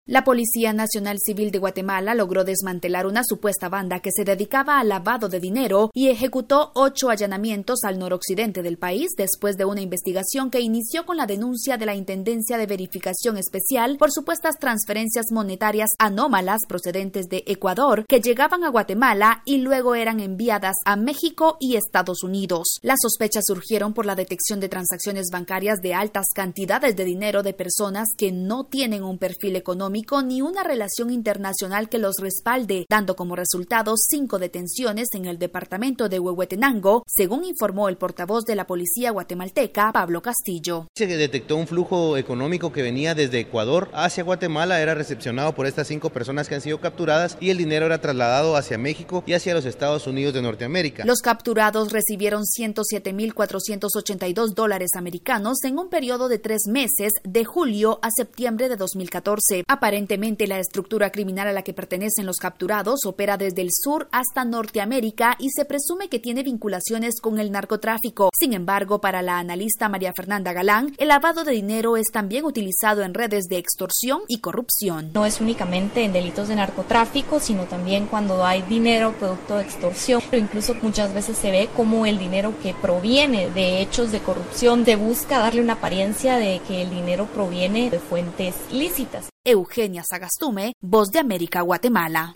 La Policía Nacional Civil de Guatemala logró desmantelar una supuesta banda que se dedicaba al lavado de dinero y ejecutó 8 allanamientos al noroccidente del país después de una investigación que inició con la denuncia de la Intendencia de Verificación Especial por supuestas transferencias monetarias anómalas procedentes de Ecuador que llegaban a Guatemala y luego eran enviadas a México y Estados Unidos. Las sospechas surgieron por la detección de transacciones bancarias de altas cantidades de dinero de personas que no tienen un perfil económico ni una relación internacional que los respalde, dando como resultado 5 detenciones en el departamento de Huehuetenango, según informó el portavoz de la policía guatemalteca, Pablo Castillo. Se detectó un flujo económico que venía desde Ecuador hacia Guatemala, era recepcionado por estas 5 personas que han sido capturadas y el dinero era trasladado hacia México y hacia los Estados Unidos de Norteamérica. Los capturados recibieron $107,482 americanos en un periodo de 3 meses, de julio a septiembre de 2014. Aparentemente, la estructura criminal a la que pertenecen los capturados opera desde el sur hasta Norteamérica y se presume que tiene vinculaciones con el narcotráfico. Sin embargo, para la analista María Fernanda Galán, el lavado de dinero es también utilizado en redes de extorsión y corrupción. No es únicamente en delitos de narcotráfico, sino también cuando hay dinero producto de extorsión. Pero incluso muchas veces se ve como el dinero que proviene de hechos de corrupción se busca darle una apariencia de que el dinero proviene de fuentes lícitas. Eugenia Sagastume, Voz de América, Guatemala.